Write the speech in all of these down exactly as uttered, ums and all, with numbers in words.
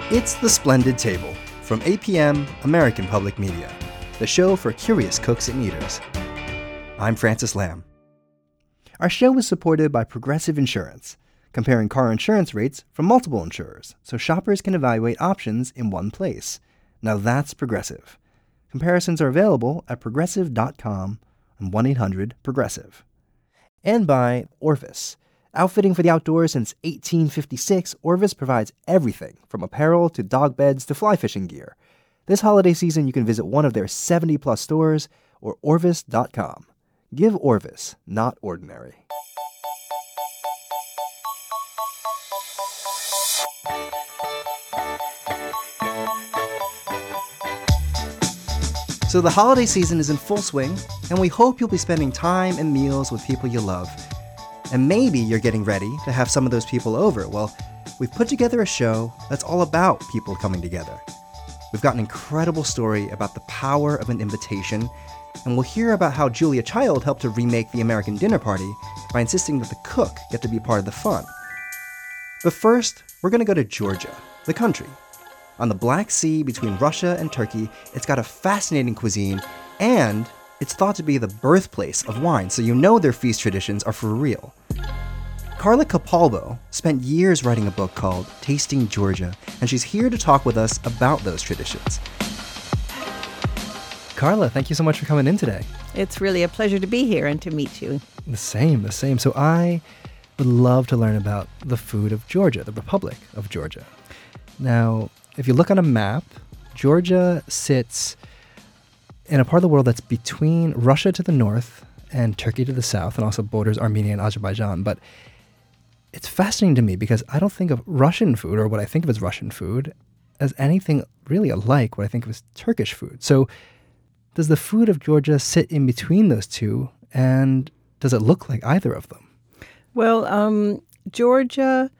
It's The Splendid Table from A P M American Public Media, the show for curious cooks and eaters. I'm Francis Lamb. Our show is supported by Progressive Insurance, comparing car insurance rates from multiple insurers so shoppers can evaluate options in one place. Now that's Progressive. Comparisons are available at progressive dot com and one eight hundred progressive. And by Orvis. Outfitting for the outdoors since eighteen fifty-six, Orvis provides everything from apparel to dog beds to fly fishing gear. This holiday season, you can visit one of their seventy plus stores or orvis dot com. Give Orvis, not ordinary. So the holiday season is in full swing, and we hope you'll be spending time and meals with people you love. And maybe you're getting ready to have some of those people over. Well, we've put together a show that's all about people coming together. We've got an incredible story about the power of an invitation, and we'll hear about how Julia Child helped to remake the American dinner party by insisting that the cook get to be part of the fun. But first, we're going to go to Georgia, the country. On the Black Sea between Russia and Turkey, it's got a fascinating cuisine, and it's thought to be the birthplace of wine, so you know their feast traditions are for real. Carla Capalbo spent years writing a book called Tasting Georgia, and she's here to talk with us about those traditions. Carla, thank you so much for coming in today. It's really a pleasure to be here and to meet you. The same, the same. So I would love to learn about the food of Georgia, the Republic of Georgia. Now, if you look on a map, Georgia sits in a part of the world that's between Russia to the north and Turkey to the south, and also borders Armenia and Azerbaijan. But it's fascinating to me because I don't think of Russian food, or what I think of as Russian food, as anything really alike what I think of as Turkish food. So does the food of Georgia sit in between those two, and does it look like either of them? Well, um, Georgia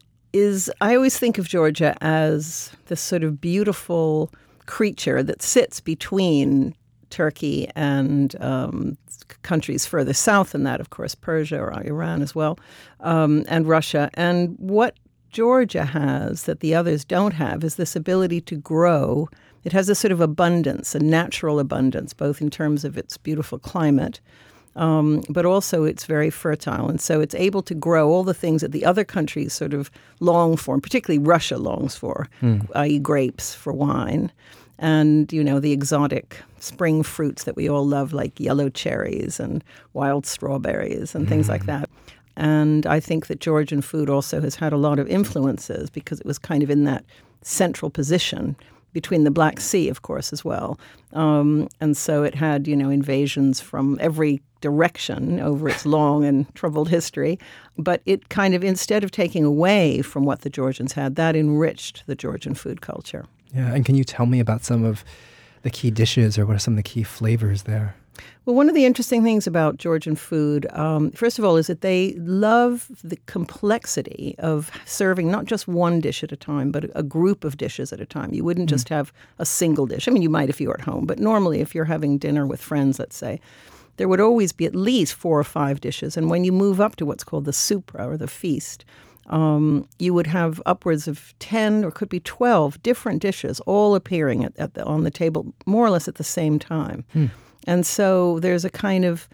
is, I always think of Georgia as this sort of beautiful creature that sits between Turkey and um, countries further south than that, of course, Persia or Iran as well, um, and Russia. And what Georgia has that the others don't have is this ability to grow. It has a sort of abundance, a natural abundance, both in terms of its beautiful climate, um, but also it's very fertile. And so it's able to grow all the things that the other countries sort of long for, and particularly Russia longs for, mm. that is grapes for wine. And, you know, the exotic spring fruits that we all love, like yellow cherries and wild strawberries and mm. things like that. And I think that Georgian food also has had a lot of influences because it was kind of in that central position between the Black Sea, of course, as well. Um, and so it had, you know, invasions from every direction over its long and troubled history. But it kind of, instead of taking away from what the Georgians had, that enriched the Georgian food culture. Yeah, and can you tell me about some of the key dishes, or what are some of the key flavors there? Well, one of the interesting things about Georgian food, um, first of all, is that they love the complexity of serving not just one dish at a time, but a group of dishes at a time. You wouldn't mm. just have a single dish. I mean, you might if you were at home, but normally if you're having dinner with friends, let's say, there would always be at least four or five dishes. And when you move up to what's called the supra, or the feast, Um, you would have upwards of ten or could be twelve different dishes all appearing at, at the, on the table more or less at the same time. Hmm. And so there's a kind of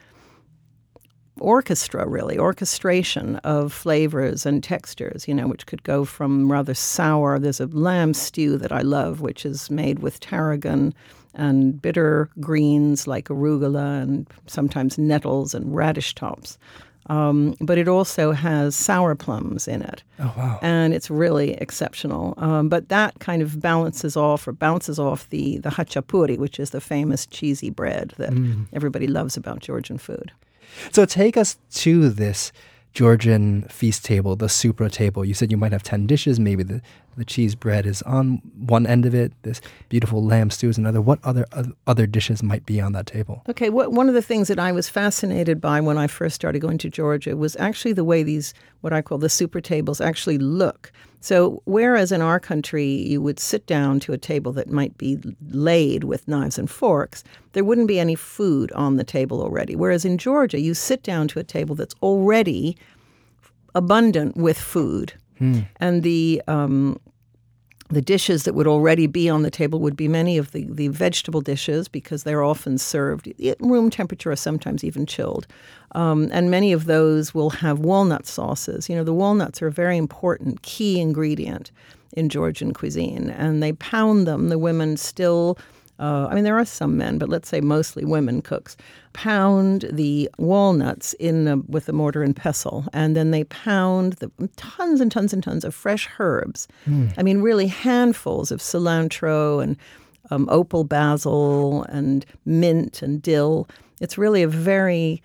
orchestra, really, orchestration of flavors and textures, you know, which could go from rather sour. There's a lamb stew that I love, which is made with tarragon and bitter greens like arugula and sometimes nettles and radish tops. Um, but it also has sour plums in it. Oh, wow. And it's really exceptional. Um, but that kind of balances off or bounces off the, the hachapuri, which is the famous cheesy bread that mm. everybody loves about Georgian food. So take us to this Georgian feast table, the supra table. You said you might have ten dishes. Maybe the, the cheese bread is on one end of it. This beautiful lamb stew is another. What other other dishes might be on that table? Okay, what, one of the things that I was fascinated by when I first started going to Georgia was actually the way these, what I call the supra tables, actually look. So whereas in our country you would sit down to a table that might be laid with knives and forks, there wouldn't be any food on the table already. Whereas in Georgia, you sit down to a table that's already abundant with food. Hmm. And the um, The dishes that would already be on the table would be many of the, the vegetable dishes because they're often served at room temperature or sometimes even chilled. Um, and many of those will have walnut sauces. You know, the walnuts are a very important key ingredient in Georgian cuisine. And they pound them. The women still, uh, I mean, there are some men, but let's say mostly women cooks, pound the walnuts in a, with a mortar and pestle. And then they pound the tons and tons and tons of fresh herbs. Mm. I mean, really handfuls of cilantro and um, opal basil and mint and dill. It's really a very,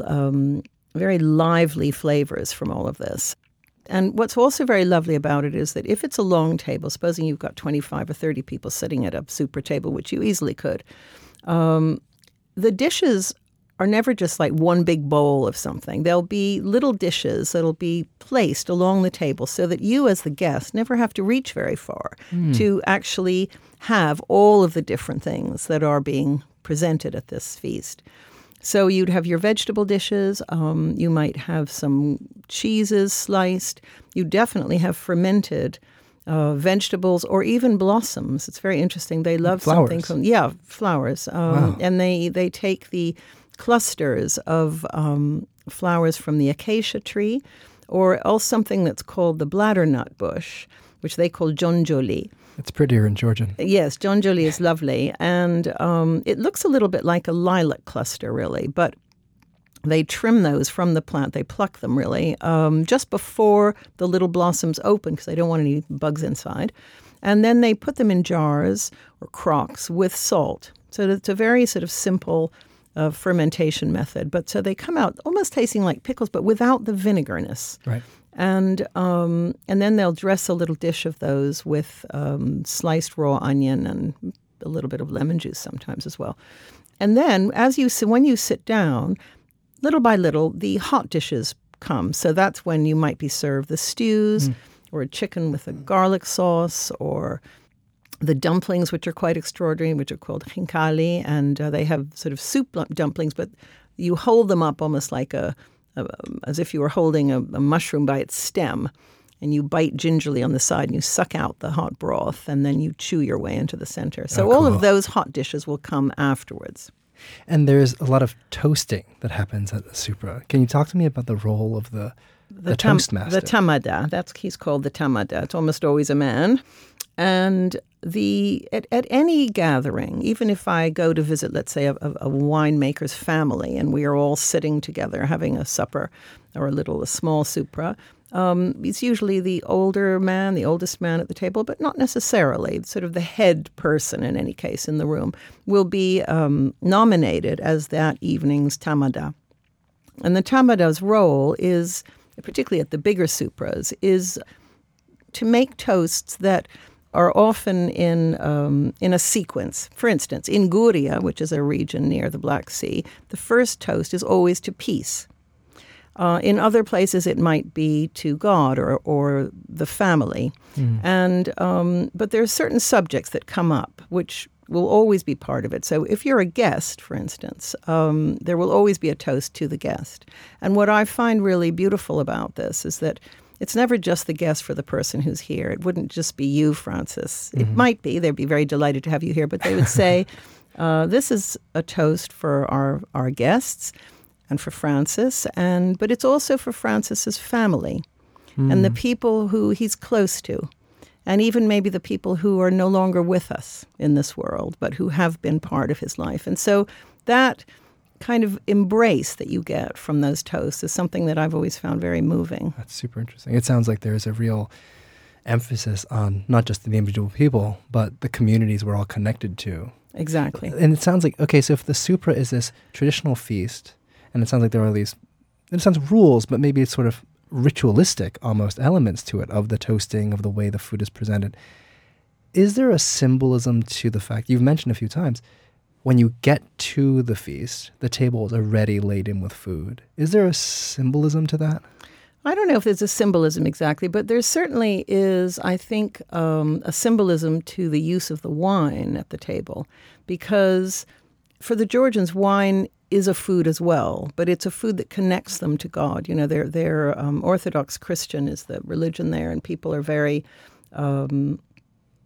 um, very lively flavors from all of this. And what's also very lovely about it is that if it's a long table, supposing you've got twenty-five or thirty people sitting at a super table, which you easily could, um, the dishes are never just like one big bowl of something. There'll be little dishes that'll be placed along the table so that you as the guest never have to reach very far mm. to actually have all of the different things that are being presented at this feast. So you'd have your vegetable dishes. Um, you might have some cheeses sliced. You definitely have fermented uh, vegetables or even blossoms. It's very interesting. They love flowers. something called, yeah, flowers. Um, wow. And they, they take the clusters of um, flowers from the acacia tree or also something that's called the bladdernut bush, which they call jonjoli. It's prettier in Georgian. Yes, jonjoli is lovely. And um, it looks a little bit like a lilac cluster, really. But they trim those from the plant. They pluck them, really, um, just before the little blossoms open because they don't want any bugs inside. And then they put them in jars or crocks with salt. So it's a very sort of simple uh, fermentation method. But so they come out almost tasting like pickles, but without the vinegarness. Right. And um, and then they'll dress a little dish of those with um, sliced raw onion and a little bit of lemon juice sometimes as well. And then as you when you sit down, little by little, the hot dishes come. So that's when you might be served the stews mm. or a chicken with a garlic sauce or the dumplings, which are quite extraordinary, which are called khinkali. And uh, they have sort of soup dumplings, but you hold them up almost like a Uh, as if you were holding a, a mushroom by its stem, and you bite gingerly on the side, and you suck out the hot broth, and then you chew your way into the center. So oh, all cool. of those hot dishes will come afterwards. And there's a lot of toasting that happens at the supra. Can you talk to me about the role of the, the, the tam- toastmaster? The tamada. That's he's called the tamada. It's almost always a man. And the at, at any gathering, even if I go to visit, let's say, a, a winemaker's family, and we are all sitting together having a supper or a little, a small supra, um, it's usually the older man, the oldest man at the table, but not necessarily. Sort of the head person, in any case, in the room, will be um, nominated as that evening's tamada. And the tamada's role is, particularly at the bigger supras, is to make toasts that are often in um, in a sequence. For instance, in Guria, which is a region near the Black Sea, the first toast is always to peace. Uh, in other places, it might be to God or or the family. Mm. And um, but there are certain subjects that come up which will always be part of it. So if you're a guest, for instance, um, there will always be a toast to the guest. And what I find really beautiful about this is that it's never just the guest for the person who's here. It wouldn't just be you, Francis. Mm-hmm. It might be. They'd be very delighted to have you here. But they would say, uh, this is a toast for our, our guests and for Francis. And but it's also for Francis's family mm. and the people who he's close to. And even maybe the people who are no longer with us in this world, but who have been part of his life. And so that kind of embrace that you get from those toasts is something that I've always found very moving. That's super interesting. It sounds like there's a real emphasis on not just the individual people, but the communities we're all connected to. Exactly. And it sounds like, okay, so if the supra is this traditional feast, and it sounds like there are these, it sounds rules, but maybe it's sort of ritualistic almost elements to it, of the toasting, of the way the food is presented. Is there a symbolism to the fact, you've mentioned a few times, when you get to the feast, the table is already laden with food. Is there a symbolism to that? I don't know if there's a symbolism exactly, but there certainly is, I think, um, a symbolism to the use of the wine at the table. Because for the Georgians, wine is a food as well, but it's a food that connects them to God. You know, they're, they're um, Orthodox Christian is the religion there, and people are very... Um,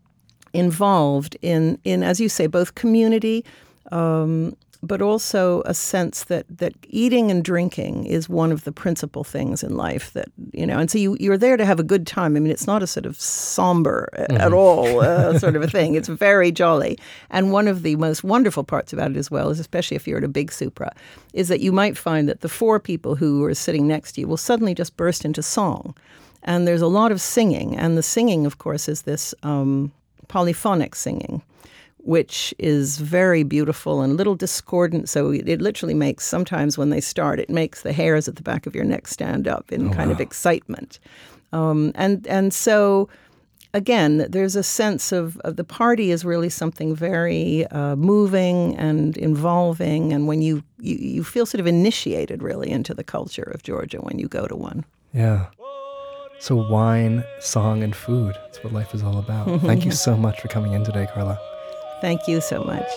involved in, in, as you say, both community, um, but also a sense that, that eating and drinking is one of the principal things in life that, you know, and so you, you're there to have a good time. I mean, it's not a sort of somber mm-hmm. at all uh, sort of a thing. It's very jolly. And one of the most wonderful parts about it as well, is especially if you're at a big supra, is that you might find that the four people who are sitting next to you will suddenly just burst into song. And there's a lot of singing. And the singing, of course, is this um, polyphonic singing, which is very beautiful and a little discordant. So it literally makes, sometimes when they start, it makes the hairs at the back of your neck stand up in oh, kind wow. of excitement. Um, and and so, again, there's a sense of, of the party is really something very uh, moving and involving. And when you, you, you feel sort of initiated really into the culture of Georgia when you go to one. Yeah. So wine, song, and food. That's what life is all about. Thank you so much for coming in today, Carla. Thank you so much.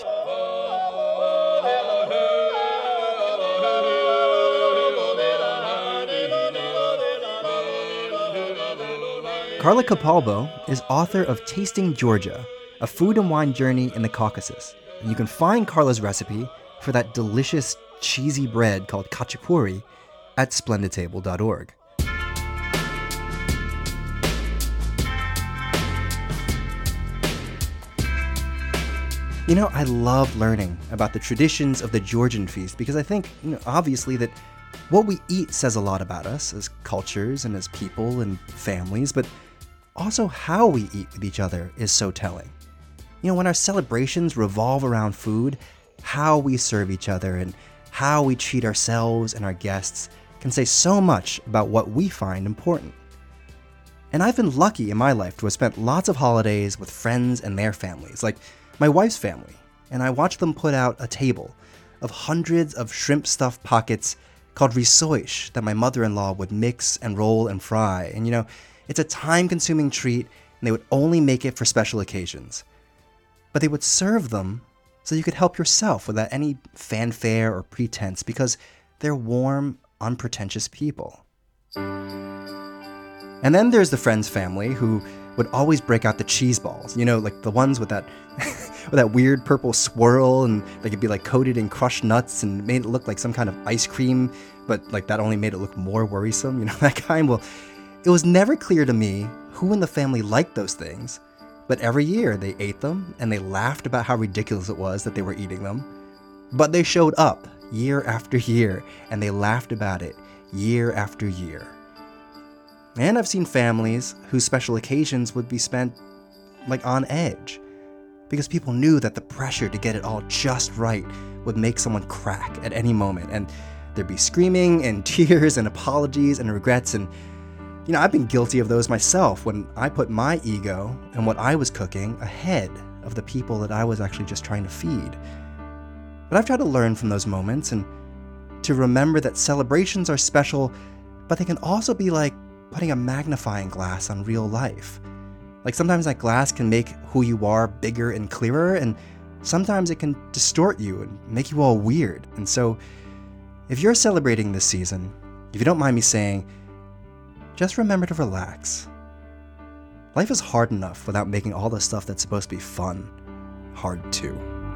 Carla Capalbo is author of Tasting Georgia, a food and wine journey in the Caucasus. And you can find Carla's recipe for that delicious cheesy bread called khachapuri at splendid table dot org. You know, I love learning about the traditions of the Georgian feast because I think, you know, obviously that what we eat says a lot about us as cultures and as people and families, but also how we eat with each other is so telling. You know, when our celebrations revolve around food, how we serve each other and how we treat ourselves and our guests can say so much about what we find important. And I've been lucky in my life to have spent lots of holidays with friends and their families, like my wife's family, and I watched them put out a table of hundreds of shrimp-stuffed pockets called risoish that my mother-in-law would mix and roll and fry. And you know, it's a time-consuming treat, and they would only make it for special occasions. But they would serve them so you could help yourself without any fanfare or pretense because they're warm, unpretentious people. And then there's the friend's family who would always break out the cheese balls, you know, like the ones with that with that weird purple swirl, and they could be like coated in crushed nuts and made it look like some kind of ice cream, but like that only made it look more worrisome, you know, that kind. Well, it was never clear to me who in the family liked those things, but every year they ate them and they laughed about how ridiculous it was that they were eating them. But they showed up year after year and they laughed about it year after year. And I've seen families whose special occasions would be spent like on edge because people knew that the pressure to get it all just right would make someone crack at any moment, and there'd be screaming and tears and apologies and regrets. And you know, I've been guilty of those myself when I put my ego and what I was cooking ahead of the people that I was actually just trying to feed. But I've tried to learn from those moments and to remember that celebrations are special, but they can also be like putting a magnifying glass on real life. Like sometimes that glass can make who you are bigger and clearer, and sometimes it can distort you and make you all weird. And so if you're celebrating this season, if you don't mind me saying, just remember to relax. Life is hard enough without making all the stuff that's supposed to be fun hard too.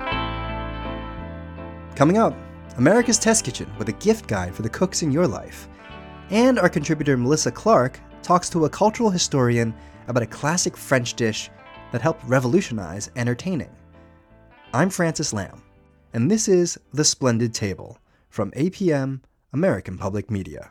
Coming up, America's Test Kitchen with a gift guide for the cooks in your life. And our contributor Melissa Clark talks to a cultural historian about a classic French dish that helped revolutionize entertaining. I'm Francis Lamb, and this is The Splendid Table from A P M, American Public Media.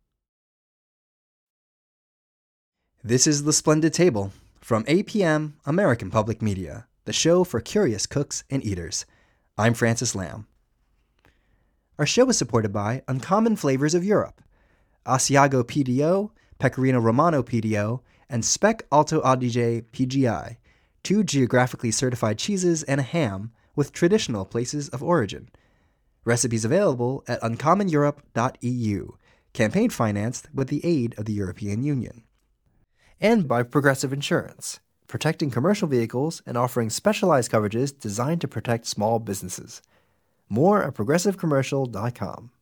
This is The Splendid Table from A P M, American Public Media, the show for curious cooks and eaters. I'm Francis Lamb. Our show is supported by Uncommon Flavors of Europe, Asiago P D O, Pecorino Romano P D O, and Spec Alto Adige P G I, two geographically certified cheeses and a ham with traditional places of origin. Recipes available at uncommon europe dot e u, campaign financed with the aid of the European Union. And by Progressive Insurance, protecting commercial vehicles and offering specialized coverages designed to protect small businesses. More at progressive commercial dot com.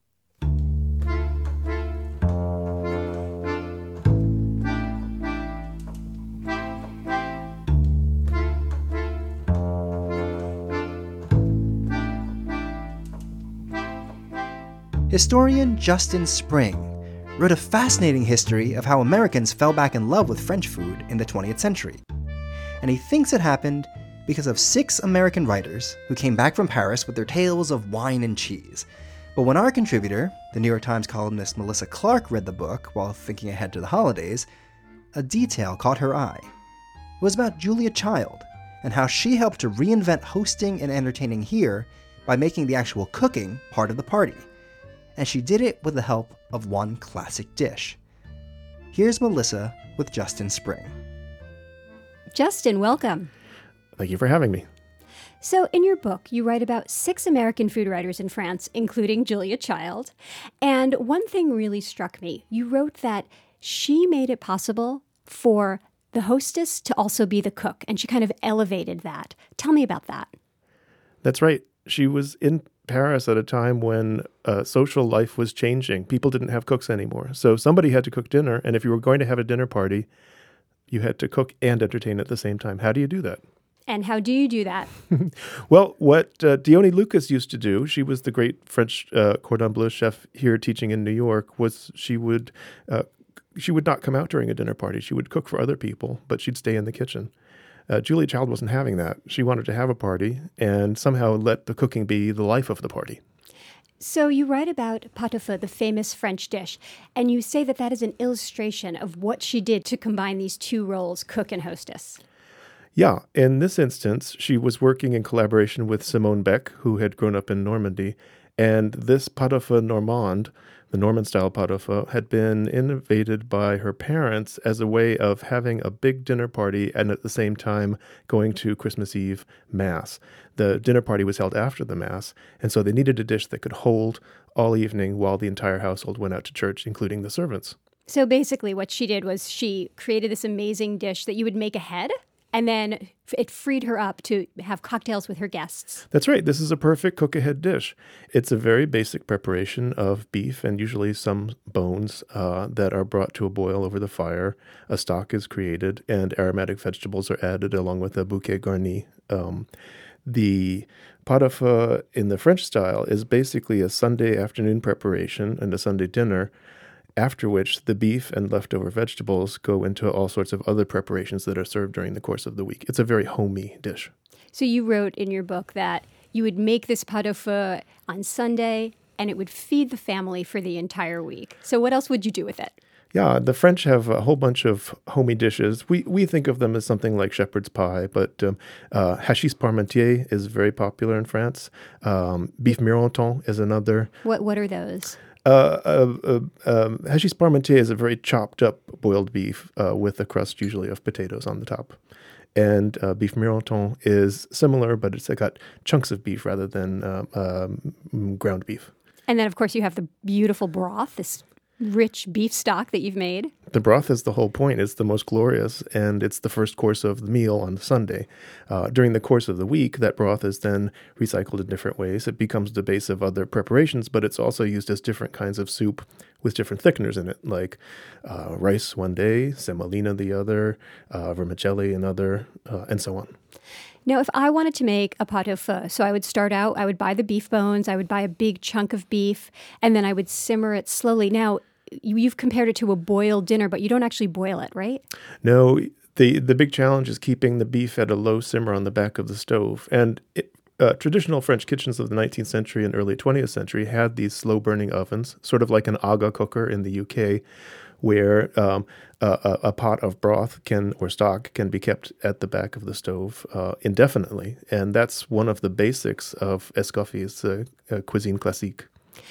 Historian Justin Spring wrote a fascinating history of how Americans fell back in love with French food in the twentieth century. And he thinks it happened because of six American writers who came back from Paris with their tales of wine and cheese. But when our contributor, the New York Times columnist Melissa Clark, read the book while thinking ahead to the holidays, a detail caught her eye. It was about Julia Child and how she helped to reinvent hosting and entertaining here by making the actual cooking part of the party. And she did it with the help of one classic dish. Here's Melissa with Justin Spring. Justin, welcome. Thank you for having me. So in your book, you write about six American food writers in France, including Julia Child. And one thing really struck me. You wrote that she made it possible for the hostess to also be the cook, and she kind of elevated that. Tell me about that. That's right. She was in Paris at a time when uh, social life was changing. People didn't have cooks anymore. So somebody had to cook dinner, and if you were going to have a dinner party, you had to cook and entertain at the same time. How do you do that? And how do you do that? Well, what uh, Dione Lucas used to do, she was the great French uh, cordon bleu chef here teaching in New York, was she would uh, she would not come out during a dinner party. She would cook for other people, but she'd stay in the kitchen. Uh, Julia Child wasn't having that. She wanted to have a party and somehow let the cooking be the life of the party. So you write about pot-au-feu, the famous French dish, and you say that that is an illustration of what she did to combine these two roles, cook and hostess. Yeah, in this instance, she was working in collaboration with Simone Beck, who had grown up in Normandy, and this pot-au-feu normand, the Norman-style pot-au-feu, had been innovated by her parents as a way of having a big dinner party and at the same time going to Christmas Eve Mass. The dinner party was held after the Mass, and so they needed a dish that could hold all evening while the entire household went out to church, including the servants. So basically what she did was she created this amazing dish that you would make ahead, and then it freed her up to have cocktails with her guests. That's right. This is a perfect cook-ahead dish. It's a very basic preparation of beef and usually some bones uh, that are brought to a boil over the fire. A stock is created and aromatic vegetables are added along with a bouquet garni. Um, the pot-au-feu in the French style is basically a Sunday afternoon preparation and a Sunday dinner, after which the beef and leftover vegetables go into all sorts of other preparations that are served during the course of the week. It's a very homey dish. So you wrote in your book that you would make this pot-au-feu on Sunday, and it would feed the family for the entire week. So what else would you do with it? Yeah, the French have a whole bunch of homey dishes. We we think of them as something like shepherd's pie, but um, uh, hachis parmentier is very popular in France. Um, beef mironton is another. What What are those? Uh, uh, uh, um, hachis parmentier is a very chopped up boiled beef uh, with a crust usually of potatoes on the top. And uh, beef mironton is similar, but it's got chunks of beef rather than uh, um, ground beef. And then, of course, you have the beautiful broth, this rich beef stock that you've made. The broth is the whole point. It's the most glorious, and it's the first course of the meal on Sunday. Uh, during the course of the week, that broth is then recycled in different ways. It becomes the base of other preparations, but it's also used as different kinds of soup with different thickeners in it, like uh, rice one day, semolina the other, uh, vermicelli another, uh, and so on. Now, if I wanted to make a pot-au-feu, so I would start out, I would buy the beef bones, I would buy a big chunk of beef, and then I would simmer it slowly. Now, you've compared it to a boiled dinner, but you don't actually boil it, right? No, the, the big challenge is keeping the beef at a low simmer on the back of the stove. And it, uh, traditional French kitchens of the nineteenth century and early twentieth century had these slow-burning ovens, sort of like an aga cooker in the U K, where um, a, a pot of broth can or stock can be kept at the back of the stove uh, indefinitely. And that's one of the basics of Escoffier's uh, uh, cuisine classique.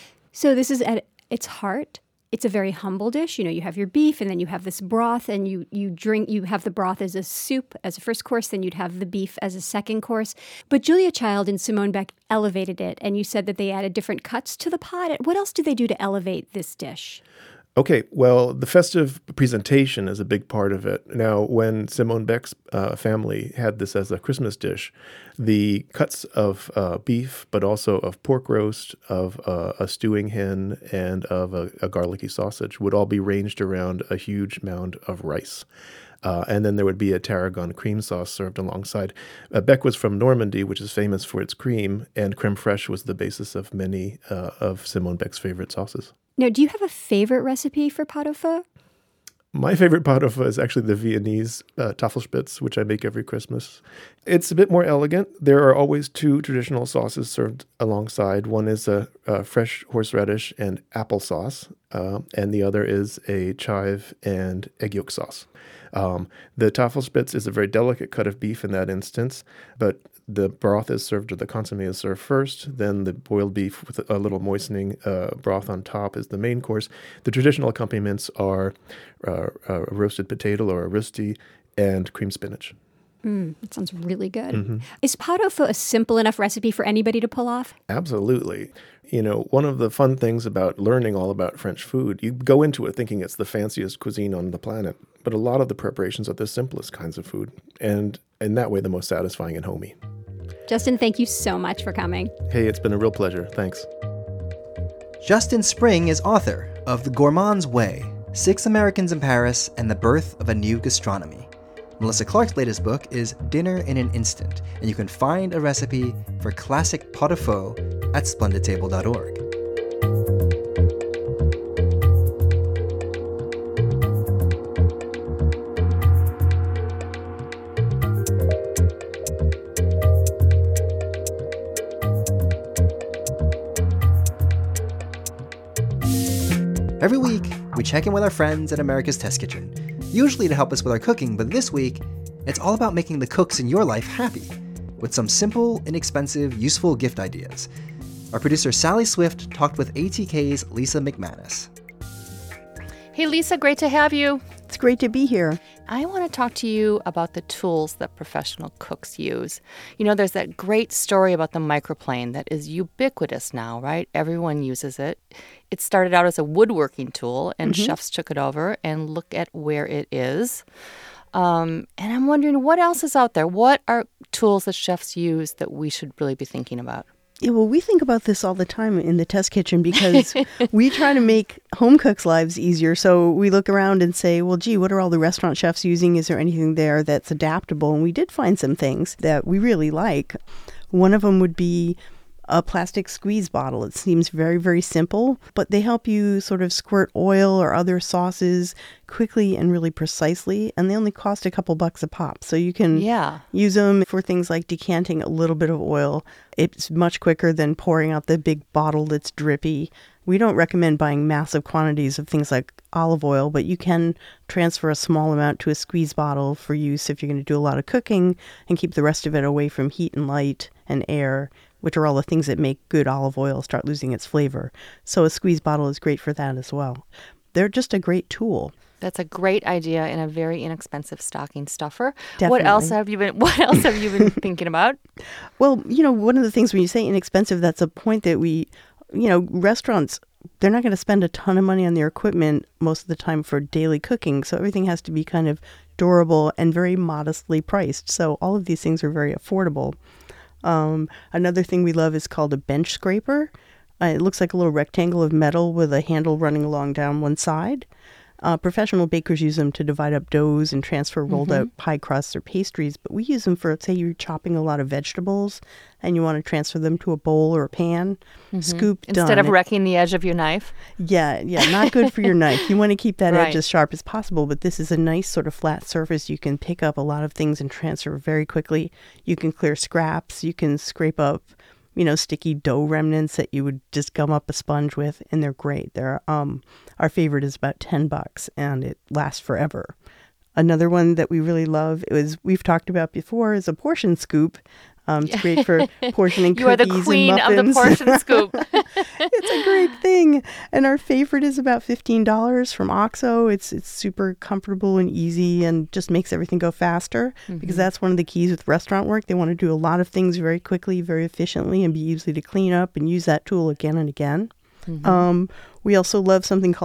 So this is at its heart. It's a very humble dish. You know, you have your beef and then you have this broth and you you drink, you have the broth as a soup as a first course, then you'd have the beef as a second course. But Julia Child and Simone Beck elevated it, and you said that they added different cuts to the pot. What else do they do to elevate this dish? Okay, well, the festive presentation is a big part of it. Now, when Simone Beck's uh, family had this as a Christmas dish, the cuts of uh, beef, but also of pork roast, of uh, a stewing hen, and of a, a garlicky sausage would all be ranged around a huge mound of rice. Uh, and then there would be a tarragon cream sauce served alongside. Uh, Beck was from Normandy, which is famous for its cream, and creme fraiche was the basis of many uh, of Simone Beck's favorite sauces. Now, do you have a favorite recipe for pot au feu? My favorite pot au feu is actually the Viennese uh, Tafelspitz, which I make every Christmas. It's a bit more elegant. There are always two traditional sauces served alongside. One is a, a fresh horseradish and applesauce, uh, and the other is a chive and egg yolk sauce. Um, the Tafelspitz is a very delicate cut of beef in that instance, but the broth is served, or the consommé is served first. Then the boiled beef with a little moistening uh, broth on top is the main course. The traditional accompaniments are uh, a roasted potato or a risti and cream spinach. Mm, that sounds really good. Mm-hmm. Is pot au feu a simple enough recipe for anybody to pull off? Absolutely. You know, one of the fun things about learning all about French food, you go into it thinking it's the fanciest cuisine on the planet, but a lot of the preparations are the simplest kinds of food, and in that way, the most satisfying and homey. Justin, thank you so much for coming. Hey, it's been a real pleasure. Thanks. Justin Spring is author of The Gourmand's Way, Six Americans in Paris and the Birth of a New Gastronomy. Melissa Clark's latest book is Dinner in an Instant, and you can find a recipe for classic pot au feu at splendid table dot org. Every week, we check in with our friends at America's Test Kitchen, usually to help us with our cooking, but this week, it's all about making the cooks in your life happy, with some simple, inexpensive, useful gift ideas. Our producer Sally Swift talked with A T K's Lisa McManus. Hey Lisa, great to have you. It's great to be here. I want to talk to you about the tools that professional cooks use. You know, there's that great story about the microplane that is ubiquitous now, right? Everyone uses it. It started out as a woodworking tool, and mm-hmm. chefs took it over, and look at where it is. Um, and I'm wondering, what else is out there? What are tools that chefs use that we should really be thinking about? Yeah, well, we think about this all the time in the test kitchen because we try to make home cooks' lives easier. So we look around and say, well, gee, what are all the restaurant chefs using? Is there anything there that's adaptable? And we did find some things that we really like. One of them would be a plastic squeeze bottle. It seems very, very simple, but they help you sort of squirt oil or other sauces quickly and really precisely, and they only cost a couple bucks a pop. So you can yeah. use them for things like decanting a little bit of oil. It's much quicker than pouring out the big bottle that's drippy. We don't recommend buying massive quantities of things like olive oil, but you can transfer a small amount to a squeeze bottle for use if you're going to do a lot of cooking and keep the rest of it away from heat and light and air, which are all the things that make good olive oil start losing its flavor. So a squeeze bottle is great for that as well. They're just a great tool. That's a great idea and a very inexpensive stocking stuffer. Definitely. What else have you been What else have you been thinking about? Well, you know, one of the things when you say inexpensive, that's a point that we, you know, restaurants, they're not going to spend a ton of money on their equipment most of the time for daily cooking. So everything has to be kind of durable and very modestly priced. So all of these things are very affordable. Um, another thing we love is called a bench scraper. Uh, it looks like a little rectangle of metal with a handle running along down one side. Uh, professional bakers use them to divide up doughs and transfer rolled mm-hmm. out pie crusts or pastries, but we use them for, say, you're chopping a lot of vegetables and you want to transfer them to a bowl or a pan. Mm-hmm. Scoop, Instead done. of wrecking the edge of your knife? Yeah, yeah, not good for your knife. You want to keep that right. edge as sharp as possible, but this is a nice sort of flat surface. You can pick up a lot of things and transfer very quickly. You can clear scraps. You can scrape up, you know, sticky dough remnants that you would just gum up a sponge with, and they're great. They're um, our favorite is about ten bucks, and it lasts forever. Another one that we really love is we've talked about before is a portion scoop. Um, it's great for portioning you are the cookies queen and muffins. of the portion scoop. It's a great thing, and our favorite is about fifteen dollars from OXO. It's it's super comfortable and easy, and just makes everything go faster. Mm-hmm. Because that's one of the keys with restaurant work. They want to do a lot of things very quickly, very efficiently, and be easy to clean up and use that tool again and again. Mm-hmm. Um, we also love something called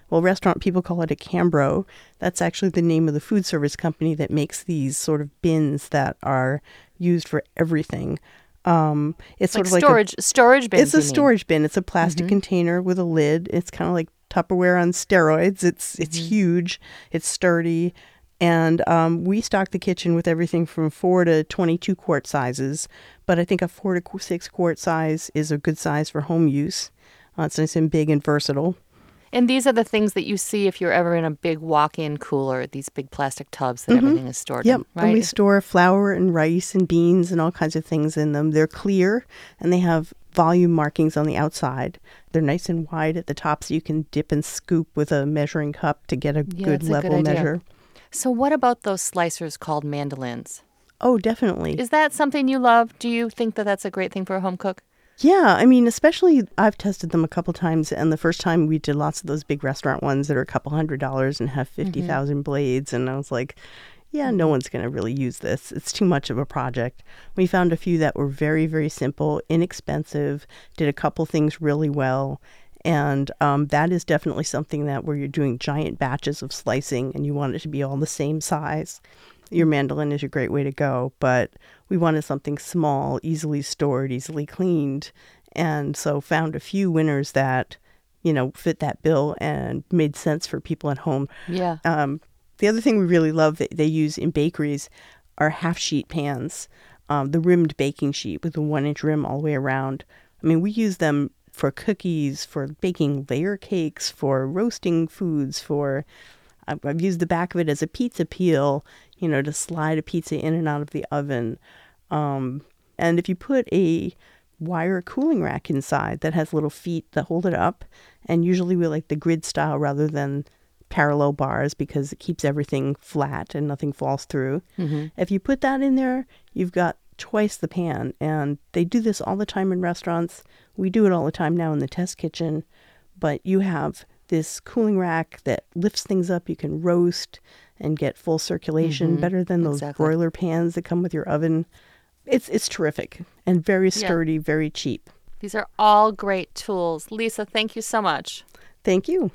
well, restaurant people call it a Cambro. That's actually the name of the food service company that makes these sort of bins that are used for everything. Um, it's like sort of like storage a, storage bins. It's a you mean. storage bin. It's a plastic Mm-hmm. container with a lid. It's kind of like Tupperware on steroids. It's it's Mm-hmm. huge. It's sturdy. And um, we stock the kitchen with everything from four to twenty-two quart sizes. But I think a four to qu- six quart size is a good size for home use. Uh, it's nice and big and versatile. And these are the things that you see if you're ever in a big walk-in cooler, these big plastic tubs that Mm-hmm. everything is stored Yep. in, right? And we store flour and rice and beans and all kinds of things in them. They're clear and they have volume markings on the outside. They're nice and wide at the top so you can dip and scoop with a measuring cup to get a Yeah, good that's a good level idea. measure. So what about those slicers called mandolins? Oh, definitely. Is that something you love? Do you think that that's a great thing for a home cook? Yeah, I mean, especially I've tested them a couple times, and the first time we did lots of those big restaurant ones that are a couple hundred dollars and have fifty thousand blades, and I was like, yeah, no one's going to really use this. It's too much of a project. We found a few that were very, very simple, inexpensive, did a couple things really well, and um, that is definitely something that where you're doing giant batches of slicing and you want it to be all the same size. Your mandolin is a great way to go, but we wanted something small, easily stored, easily cleaned, and so found a few winners that, you know, fit that bill and made sense for people at home. Yeah. Um, the other thing we really love that they use in bakeries are half sheet pans, um, the rimmed baking sheet with a one inch rim all the way around. I mean, we use them for cookies, for baking layer cakes, for roasting foods, for I've, I've used the back of it as a pizza peel, you know, to slide a pizza in and out of the oven. Um, and if you put a wire cooling rack inside that has little feet that hold it up, and usually we like the grid style rather than parallel bars because it keeps everything flat and nothing falls through. Mm-hmm. If you put that in there, you've got twice the pan. And they do this all the time in restaurants. We do it all the time now in the test kitchen. But you have this cooling rack that lifts things up. You can roast and get full circulation Mm-hmm. better than those Exactly. broiler pans that come with your oven. It's it's terrific and very sturdy, very cheap. These are all great tools. Lisa, thank you so much. Thank you.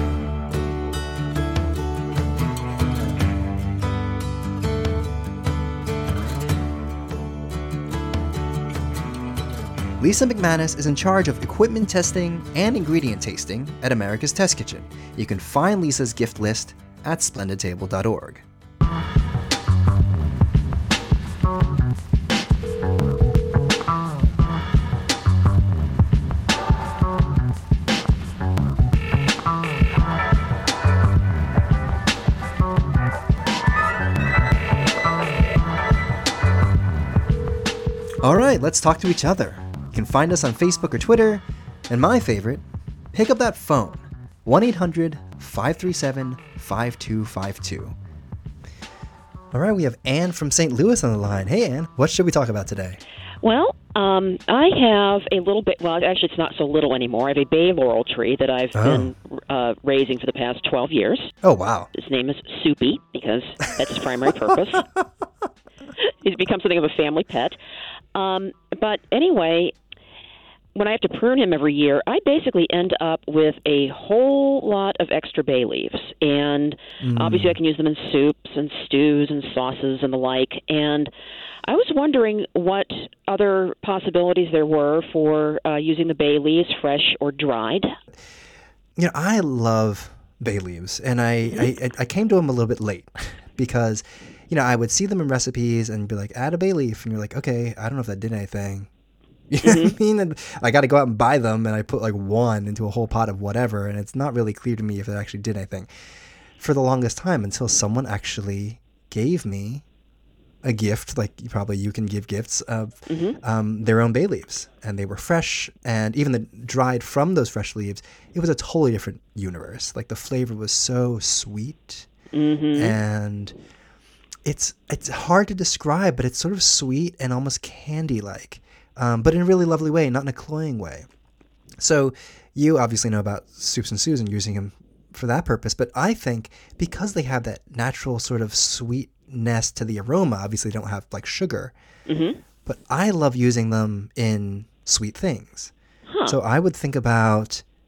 Lisa McManus is in charge of equipment testing and ingredient tasting at America's Test Kitchen. You can find Lisa's gift list at splendid table dot org. All right, let's talk to each other. You can find us on Facebook or Twitter. And my favorite, pick up that phone, one eight hundred, five three seven, five two five two. All right, we have Anne from Saint Louis on the line. Hey, Anne, what should we talk about today? Well, um, I have a little bit, well, actually it's not so little anymore. I have a bay laurel tree that I've Oh. been uh, raising for the past twelve years. Oh, wow. His name is Soupy because that's his primary purpose. He's become something of a family pet. Um, but anyway, when I have to prune him every year, I basically end up with a whole lot of extra bay leaves. And Mm. obviously I can use them in soups and stews and sauces and the like. And I was wondering what other possibilities there were for uh, using the bay leaves, fresh or dried. You know, I love bay leaves, and I, I, I came to them a little bit late because, you know, I would see them in recipes and be like, add a bay leaf, and you're like, okay, I don't know if that did anything. You know what I mean? And I got to go out and buy them, and I put like one into a whole pot of whatever, and it's not really clear to me if it actually did anything for the longest time until someone actually gave me a gift, like probably you can give gifts of um, their own bay leaves, and they were fresh, and even the dried from those fresh leaves, it was a totally different universe. Like the flavor was so sweet, and it's it's hard to describe, but it's sort of sweet and almost candy-like, um, but in a really lovely way, not in a cloying way. So you obviously know about Soups and Susan using them for that purpose, but I think because they have that natural sort of sweetness to the aroma, obviously they don't have like sugar, Mm-hmm. but I love using them in sweet things. So I would think about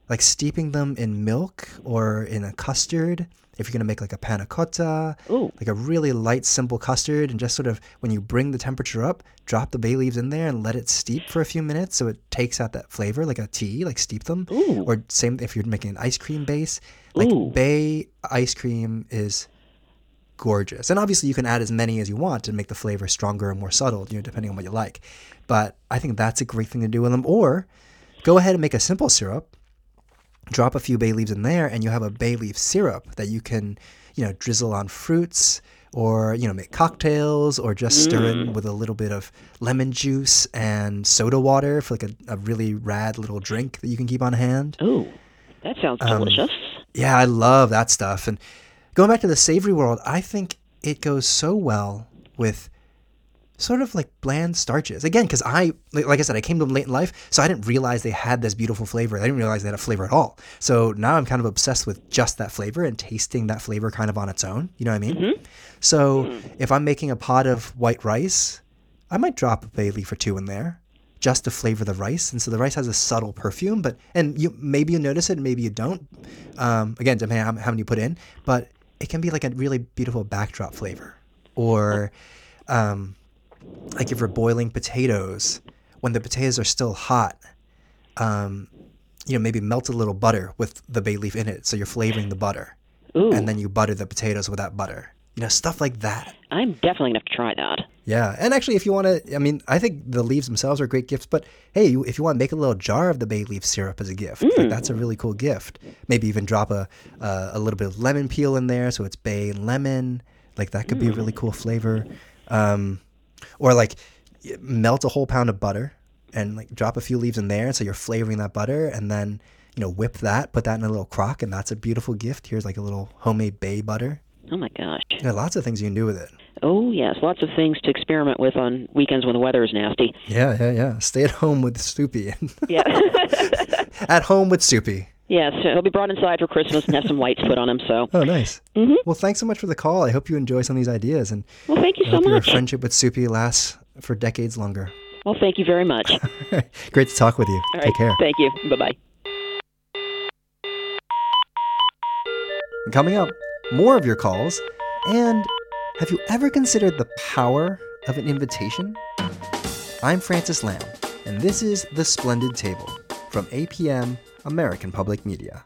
like steeping them in milk or in a custard. If you're going to make like a panna cotta, Ooh. like a really light, simple custard, and just sort of when you bring the temperature up, drop the bay leaves in there and let it steep for a few minutes so it takes out that flavor, like a tea, like steep them. Ooh. Or same if you're making an ice cream base, like Ooh. bay ice cream is gorgeous. And obviously you can add as many as you want to make the flavor stronger and more subtle, you know, depending on what you like. But I think that's a great thing to do with them. Or go ahead and make a simple syrup. Drop a few bay leaves in there and you have a bay leaf syrup that you can, you know, drizzle on fruits or, you know, make cocktails or just stir in with a little bit of lemon juice and soda water for like a, a really rad little drink that you can keep on hand. Ooh, that sounds Um, delicious. Yeah, I love that stuff. And going back to the savory world, I think it goes so well with sort of like bland starches. Again, because I, like, like I said, I came to them late in life, so I didn't realize they had this beautiful flavor. I didn't realize they had a flavor at all. So now I'm kind of obsessed with just that flavor and tasting that flavor kind of on its own. You know what I mean? Mm-hmm. So if I'm making a pot of white rice, I might drop a bay leaf or two in there just to flavor the rice. And so the rice has a subtle perfume, but, and you maybe you notice it, maybe you don't. Um, again, depending on how, how many you put in, but it can be like a really beautiful backdrop flavor. Or, um, like if you're boiling potatoes, when the potatoes are still hot, um, you know, maybe melt a little butter with the bay leaf in it. So you're flavoring the butter. Ooh. And then you butter the potatoes with that butter. You know, stuff like that. I'm definitely going to have to try that. Yeah. And actually, if you want to, I mean, I think the leaves themselves are great gifts. But hey, you, if you want to make a little jar of the bay leaf syrup as a gift, Mm. like that's a really cool gift. Maybe even drop a, uh, a little bit of lemon peel in there. So it's bay and lemon. Like that could be a really cool flavor. Um, Or like melt a whole pound of butter and like drop a few leaves in there. So you're flavoring that butter and then, you know, whip that, put that in a little crock. And that's a beautiful gift. Here's like a little homemade bay butter. Oh, my gosh. There are lots of things you can do with it. Oh, yes. Lots of things to experiment with on weekends when the weather is nasty. Yeah, yeah, yeah. Stay at home with Soupy. Yeah. At home with Soupy. Yes. He'll be brought inside for Christmas and have some whites put on him. So. Oh, nice. Mm-hmm. Well, thanks so much for the call. I hope you enjoy some of these ideas. And Well, thank you I so hope your much. friendship with Soupy lasts for decades longer. Well, thank you very much. Great to talk with you. All right. Take care. Thank you. Bye-bye. And coming up, more of your calls. And have you ever considered the power of an invitation? I'm Francis Lamb, and this is The Splendid Table from A P M American Public Media.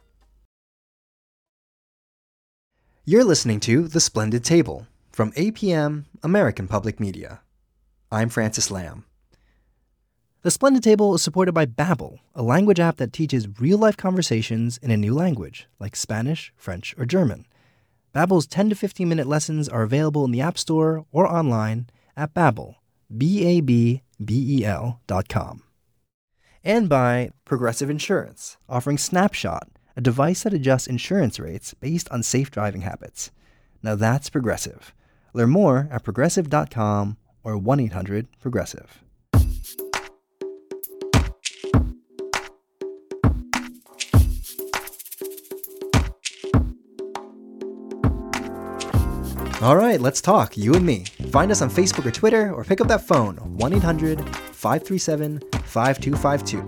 You're listening to The Splendid Table from A P M American Public Media. I'm Francis Lamb. The Splendid Table is supported by Babbel, a language app that teaches real-life conversations in a new language, like Spanish, French, or German. Babbel's ten to fifteen minute lessons are available in the App Store or online at Babbel, B A B B E L dot com. And by Progressive Insurance, offering Snapshot, a device that adjusts insurance rates based on safe driving habits. Now that's Progressive. Learn more at progressive dot com or one eight hundred progressive. All right, let's talk, you and me. Find us on Facebook or Twitter, or pick up that phone, one eight hundred five three seven five two five two.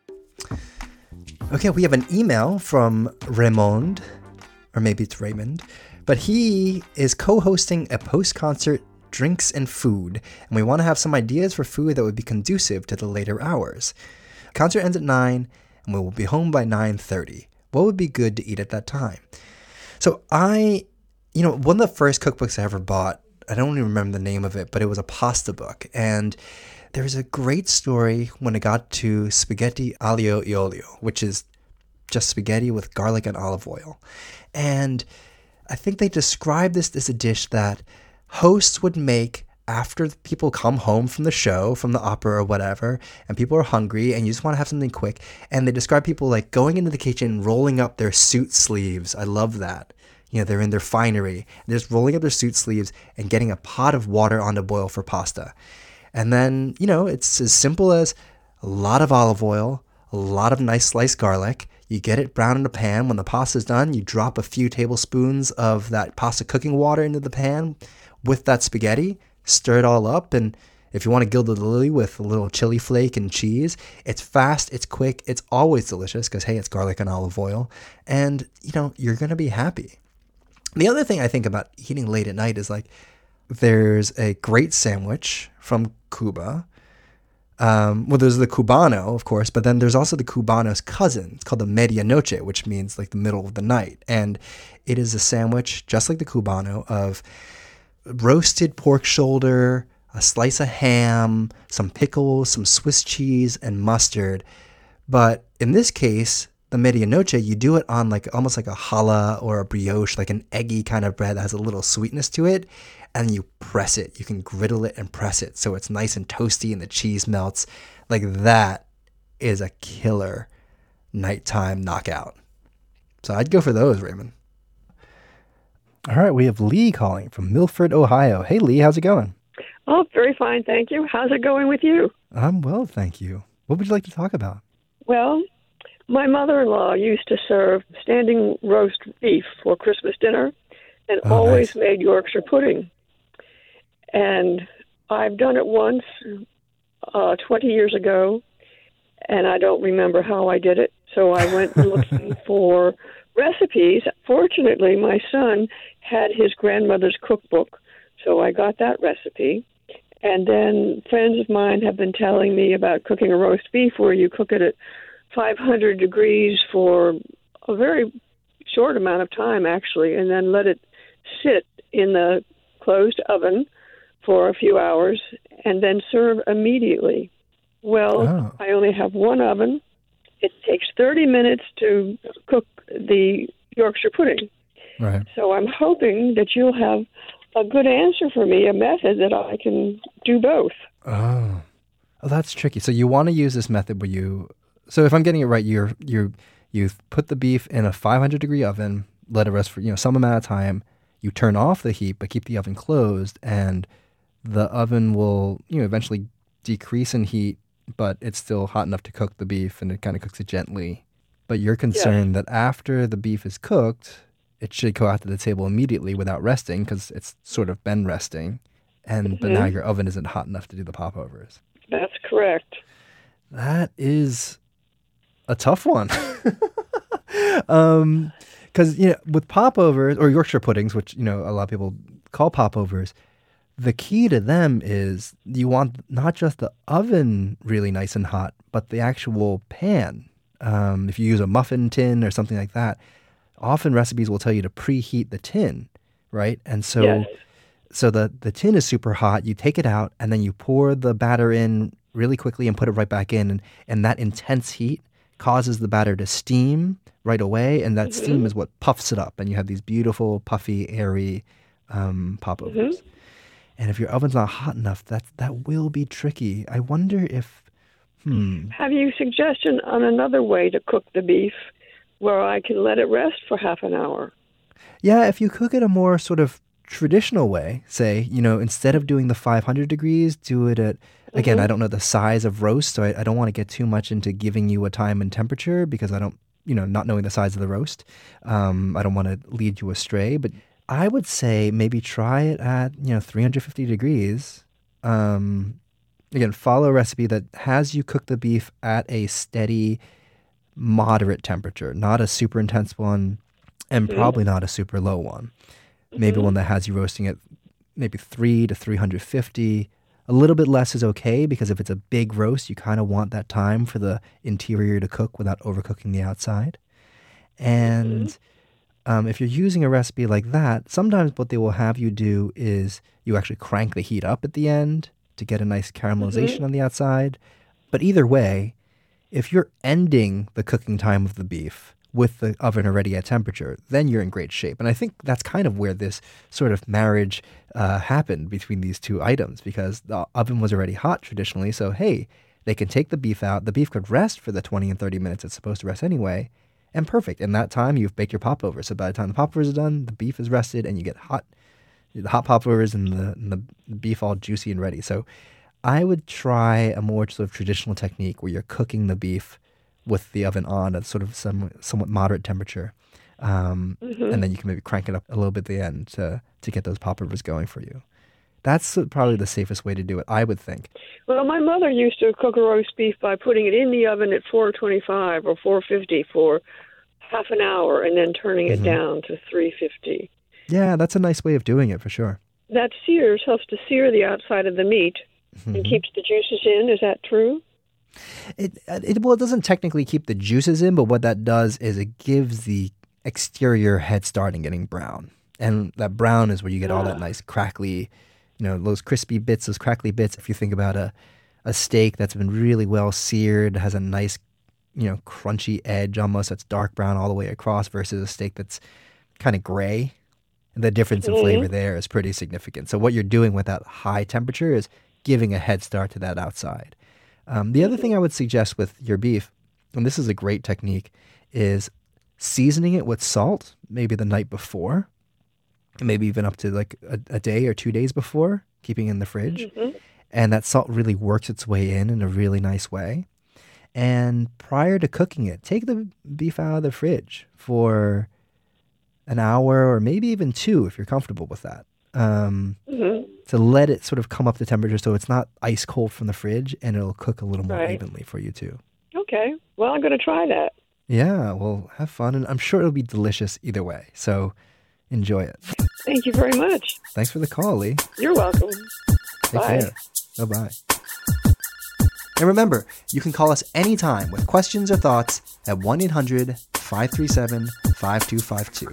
Okay, we have an email from Raymond, or maybe it's Raymond, but he is co-hosting a post-concert drinks and food, and we want to have some ideas for food that would be conducive to the later hours. Concert ends at nine, and we will be home by nine thirty. What would be good to eat at that time? So I... You know, one of the first cookbooks I ever bought, I don't even remember the name of it, but it was a pasta book. And there's a great story when it got to spaghetti aglio e olio, which is just spaghetti with garlic and olive oil. And I think they described this as a dish that hosts would make after people come home from the show, from the opera or whatever, and people are hungry and you just want to have something quick. And they describe people like going into the kitchen, rolling up their suit sleeves. I love that. You know, they're in their finery, they're just rolling up their suit sleeves and getting a pot of water on to boil for pasta. And then, you know, it's as simple as a lot of olive oil, a lot of nice sliced garlic. You get it brown in a pan. When the pasta's done, you drop a few tablespoons of that pasta cooking water into the pan with that spaghetti, stir it all up, and If you want to gild the lily with a little chili flake and cheese, it's fast, it's quick, it's always delicious because, hey, it's garlic and olive oil. And, you know, you're going to be happy. The other thing I think about eating late at night is like there's a great sandwich from Cuba. Um, well, there's the Cubano, of course, but then there's also the Cubano's cousin. It's called the medianoche, which means like the middle of the night. And it is a sandwich, just like the Cubano, of roasted pork shoulder, a slice of ham, some pickles, some Swiss cheese, and mustard. But in this case, the medianoche, you do it on like almost like a challah or a brioche, like an eggy kind of bread that has a little sweetness to it. And you press it. You can griddle it and press it so it's nice and toasty and the cheese melts. Like that is a killer nighttime knockout. So I'd go for those, Raymond. All right, we have Lee calling from Milford, Ohio. Hey, Lee, how's it going? Oh, very fine, thank you. How's it going with you? I'm well, thank you. What would you like to talk about? Well, my mother-in-law used to serve standing roast beef for Christmas dinner and Oh, always nice. made Yorkshire pudding. And I've done it once uh, twenty years ago, and I don't remember how I did it. So I went looking for recipes. Fortunately, my son had his grandmother's cookbook, so I got that recipe. And then friends of mine have been telling me about cooking a roast beef where you cook it at five hundred degrees for a very short amount of time, actually, and then let it sit in the closed oven for a few hours and then serve immediately. Well, Oh. I only have one oven. It takes thirty minutes to cook the Yorkshire pudding. Right. So I'm hoping that you'll have a good answer for me, a method that I can do both. Oh. Oh, that's tricky. So you want to use this method where you, so if I'm getting it right, you're, you're, you've put the beef in a five hundred degree oven, let it rest for, you know, some amount of time. You turn off the heat, but keep the oven closed, and the oven will, you know, eventually decrease in heat, but it's still hot enough to cook the beef, and it kind of cooks it gently. But you're concerned that after the beef is cooked, it should go out to the table immediately without resting because it's sort of been resting. And but now Mhm. your oven isn't hot enough to do the popovers. That's correct. That is a tough one. um, because you know, with popovers or Yorkshire puddings, which you know a lot of people call popovers, the key to them is you want not just the oven really nice and hot, but the actual pan. Um, if you use a muffin tin or something like that, often recipes will tell you to preheat the tin, right? And so, Yes. so the the tin is super hot. You take it out and then you pour the batter in really quickly and put it right back in, and, and that intense heat causes the batter to steam right away, and that steam is what puffs it up, and you have these beautiful, puffy, airy um, popovers. And if your oven's not hot enough, that that will be tricky. I wonder if, hmm. Have you suggestion on another way to cook the beef where I can let it rest for half an hour? Yeah, if you cook it a more sort of traditional way, say, you know, instead of doing the five hundred degrees, do it at, again, I don't know the size of roast, so I, I don't want to get too much into giving you a time and temperature because I don't, you know, not knowing the size of the roast. Um, I don't want to lead you astray, but I would say maybe try it at, you know, three hundred fifty degrees. Um, again, follow a recipe that has you cook the beef at a steady, moderate temperature, not a super intense one, and probably not a super low one. Maybe one that has you roasting at maybe three to three hundred fifty. A little bit less is okay because if it's a big roast, you kind of want that time for the interior to cook without overcooking the outside. And um, if you're using a recipe like that, sometimes what they will have you do is you actually crank the heat up at the end to get a nice caramelization on the outside. But either way, if you're ending the cooking time of the beef with the oven already at temperature, then you're in great shape. And I think that's kind of where this sort of marriage uh, happened between these two items, because the oven was already hot traditionally. So, hey, they can take the beef out. The beef could rest for the twenty and thirty minutes it's supposed to rest anyway. And perfect. In that time, you've baked your popover. So by the time the popovers are done, the beef is rested and you get hot, the hot popovers and the, and the beef all juicy and ready. So I would try a more sort of traditional technique where you're cooking the beef with the oven on at sort of some somewhat moderate temperature. Um, and then you can maybe crank it up a little bit at the end to, to get those popovers going for you. That's probably the safest way to do it, I would think. Well, my mother used to cook a roast beef by putting it in the oven at four twenty-five or four fifty for half an hour and then turning Mm-hmm. it down to three fifty. Yeah, that's a nice way of doing it for sure. That sears helps to sear the outside of the meat Mm-hmm. and keeps the juices in. Is that true? It, it well, it doesn't technically keep the juices in, but what that does is it gives the exterior head start in getting brown. And that brown is where you get all that nice crackly, you know, those crispy bits, those crackly bits. If you think about a, a steak that's been really well seared, has a nice, you know, crunchy edge almost that's dark brown all the way across versus a steak that's kind of gray. And the difference in flavor there is pretty significant. So what you're doing with that high temperature is giving a head start to that outside. Um, the other thing I would suggest with your beef, and this is a great technique, is seasoning it with salt, maybe the night before, maybe even up to like a, a day or two days before, keeping it in the fridge. Mm-hmm. And that salt really works its way in in a really nice way. And prior to cooking it, take the beef out of the fridge for an hour or maybe even two if you're comfortable with that. Um, Mm-hmm. to let it sort of come up to temperature so it's not ice cold from the fridge, and it'll cook a little more Right. evenly for you too. Okay. Well, I'm going to try that. Yeah, well, have fun, and I'm sure it'll be delicious either way. So enjoy it. Thank you very much. Thanks for the call, Lee. You're welcome. Take Bye. care. Bye-bye. And remember, you can call us anytime with questions or thoughts at one eight hundred five three seven five two five two.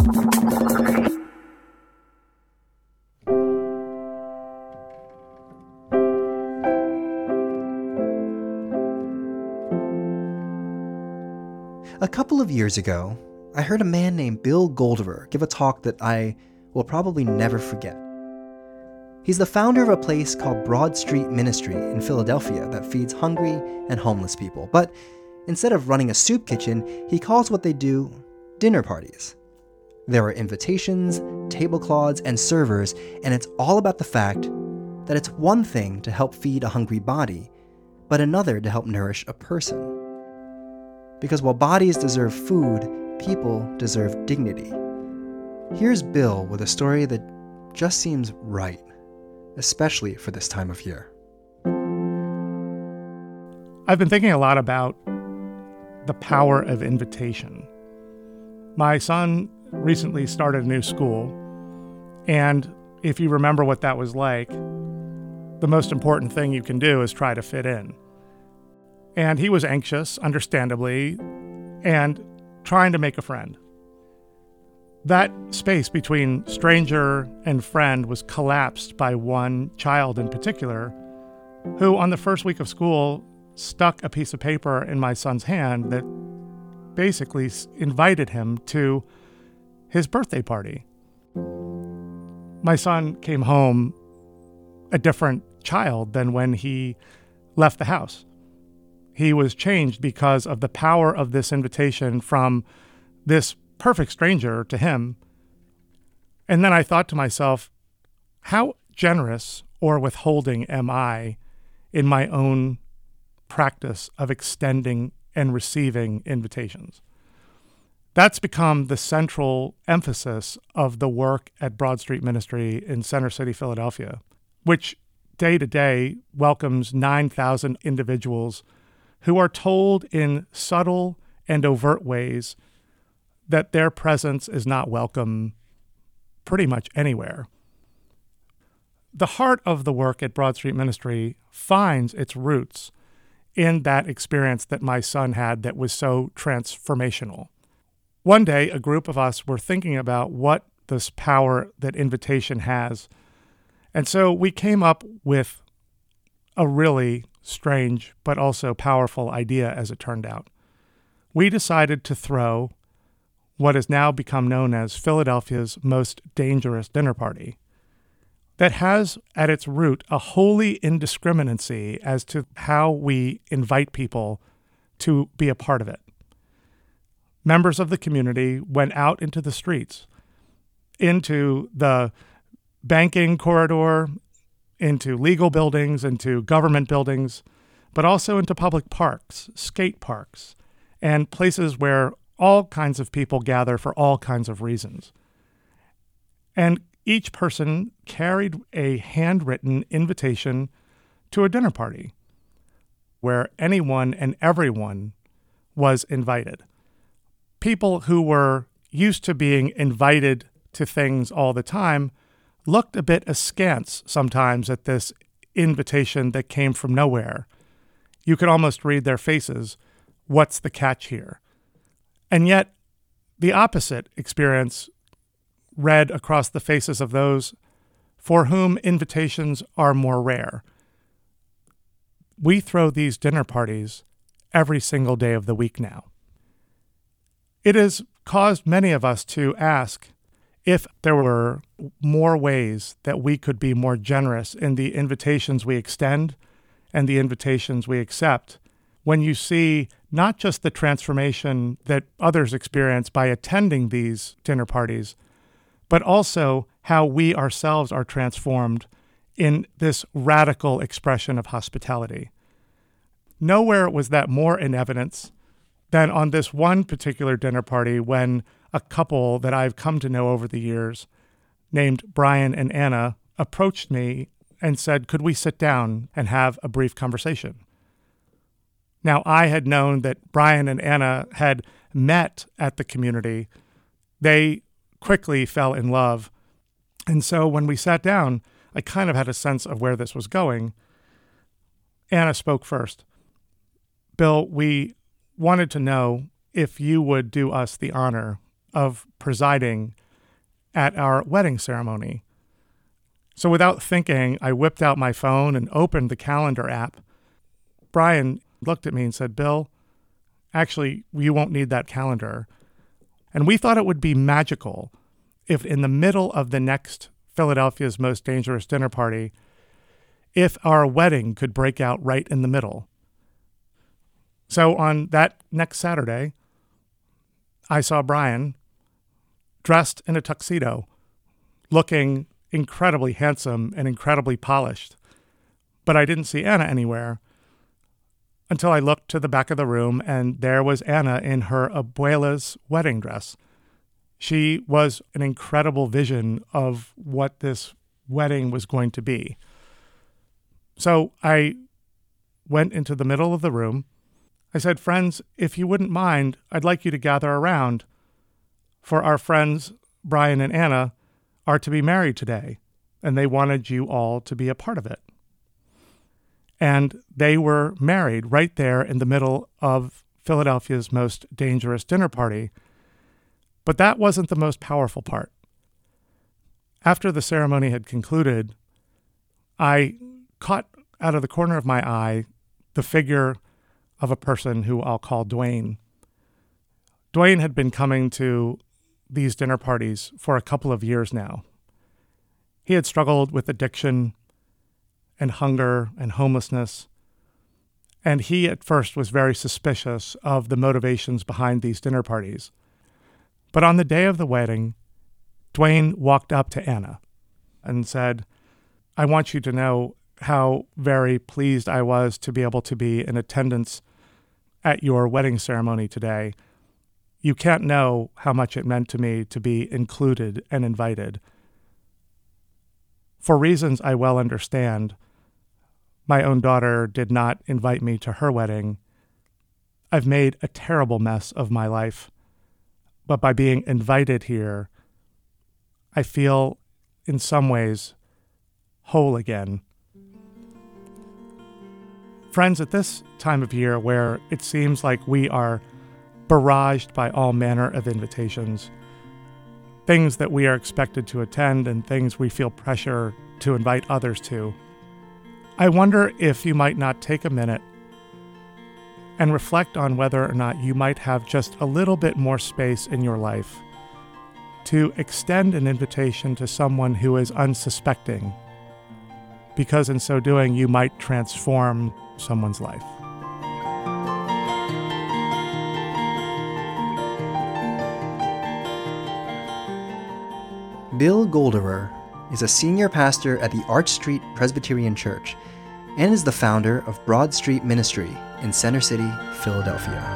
A couple of years ago, I heard a man named Bill Goldover give a talk that I will probably never forget. He's the founder of a place called Broad Street Ministry in Philadelphia that feeds hungry and homeless people. But instead of running a soup kitchen, he calls what they do dinner parties. There are invitations, tablecloths, and servers, and it's all about the fact that it's one thing to help feed a hungry body, but another to help nourish a person. Because while bodies deserve food, people deserve dignity. Here's Bill with a story that just seems right, especially for this time of year. I've been thinking a lot about the power of invitation. My son recently started a new school, and if you remember what that was like, the most important thing you can do is try to fit in. And he was anxious, understandably, and trying to make a friend. That space between stranger and friend was collapsed by one child in particular, who on the first week of school stuck a piece of paper in my son's hand that basically invited him to his birthday party. My son came home a different child than when he left the house. He was changed because of the power of this invitation from this perfect stranger to him. And then I thought to myself, how generous or withholding am I in my own practice of extending and receiving invitations? That's become the central emphasis of the work at Broad Street Ministry in Center City, Philadelphia, which day to day welcomes nine thousand individuals who are told in subtle and overt ways that their presence is not welcome pretty much anywhere. The heart of the work at Broad Street Ministry finds its roots in that experience that my son had that was so transformational. One day, a group of us were thinking about what this power that invitation has. And so we came up with a really strange but also powerful idea, as it turned out. We decided to throw what has now become known as Philadelphia's most dangerous dinner party that has at its root a holy indiscriminacy as to how we invite people to be a part of it. Members of the community went out into the streets, into the banking corridor, into legal buildings, into government buildings, but also into public parks, skate parks, and places where all kinds of people gather for all kinds of reasons. And each person carried a handwritten invitation to a dinner party where anyone and everyone was invited. People who were used to being invited to things all the time looked a bit askance sometimes at this invitation that came from nowhere. You could almost read their faces. What's the catch here? And yet, the opposite experience read across the faces of those for whom invitations are more rare. We throw these dinner parties every single day of the week now. It has caused many of us to ask if there were more ways that we could be more generous in the invitations we extend and the invitations we accept when you see not just the transformation that others experience by attending these dinner parties, but also how we ourselves are transformed in this radical expression of hospitality. Nowhere was that more in evidence than on this one particular dinner party when a couple that I've come to know over the years, named Brian and Anna, approached me and said, could we sit down and have a brief conversation? Now, I had known that Brian and Anna had met at the community. They quickly fell in love. And so when we sat down, I kind of had a sense of where this was going. Anna spoke first. Bill, we wanted to know if you would do us the honor of presiding at our wedding ceremony. So without thinking, I whipped out my phone and opened the calendar app. Brian looked at me and said, Bill, actually, you won't need that calendar. And we thought it would be magical if in the middle of the next Philadelphia's Most Dangerous Dinner Party, if our wedding could break out right in the middle. So on that next Saturday, I saw Brian dressed in a tuxedo, looking incredibly handsome and incredibly polished. But I didn't see Anna anywhere until I looked to the back of the room, and there was Anna in her abuela's wedding dress. She was an incredible vision of what this wedding was going to be. So I went into the middle of the room. I said, friends, if you wouldn't mind, I'd like you to gather around, for our friends, Brian and Anna, are to be married today, and they wanted you all to be a part of it. And they were married right there in the middle of Philadelphia's Most Dangerous Dinner Party. But that wasn't the most powerful part. After the ceremony had concluded, I caught out of the corner of my eye the figure of a person who I'll call Dwayne. Dwayne had been coming to these dinner parties for a couple of years now. He had struggled with addiction and hunger and homelessness, and he at first was very suspicious of the motivations behind these dinner parties. But on the day of the wedding, Dwayne walked up to Anna and said, I want you to know how very pleased I was to be able to be in attendance at your wedding ceremony today. You can't know how much it meant to me to be included and invited. For reasons I well understand, my own daughter did not invite me to her wedding. I've made a terrible mess of my life, but by being invited here, I feel in some ways whole again. Friends, at this time of year where it seems like we are barraged by all manner of invitations, things that we are expected to attend and things we feel pressure to invite others to, I wonder if you might not take a minute and reflect on whether or not you might have just a little bit more space in your life to extend an invitation to someone who is unsuspecting, because in so doing, you might transform someone's life. Bill Golderer is a senior pastor at the Arch Street Presbyterian Church and is the founder of Broad Street Ministry in Center City, Philadelphia.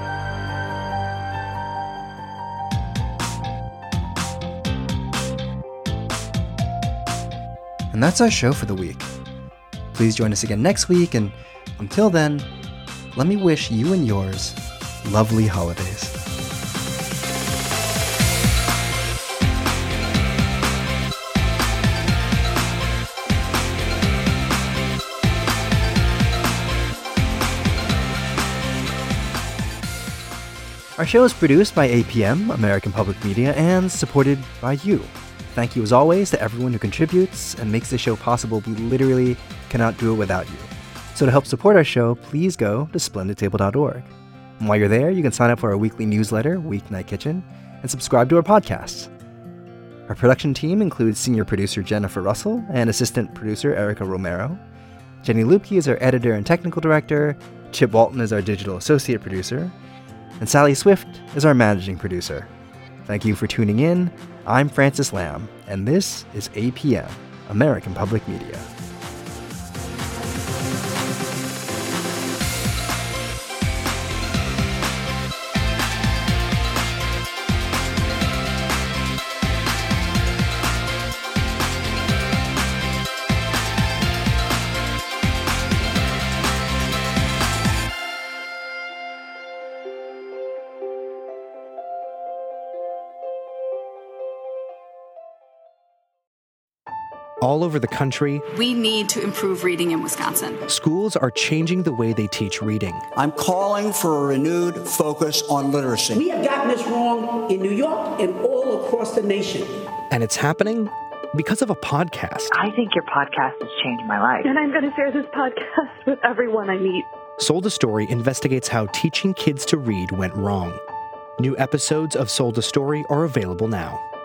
And that's our show for the week. Please join us again next week, and until then, let me wish you and yours lovely holidays. Our show is produced by A P M, American Public Media, and supported by you. Thank you as always to everyone who contributes and makes this show possible. We literally cannot do it without you. So to help support our show, please go to splendid table dot org. And while you're there, you can sign up for our weekly newsletter, Weeknight Kitchen, and subscribe to our podcasts. Our production team includes senior producer Jennifer Russell and assistant producer Erica Romero. Jenny Lupke is our editor and technical director. Chip Walton is our digital associate producer. And Sally Swift is our managing producer. Thank you for tuning in. I'm Francis Lamb, and this is A P M, American Public Media. All over the country, we need to improve reading in Wisconsin. Schools are changing the way they teach reading. I'm calling for a renewed focus on literacy. We have gotten this wrong in New York and all across the nation. And it's happening because of a podcast. I think your podcast has changed my life. And I'm going to share this podcast with everyone I meet. Sold a Story investigates how teaching kids to read went wrong. New episodes of Sold a Story are available now.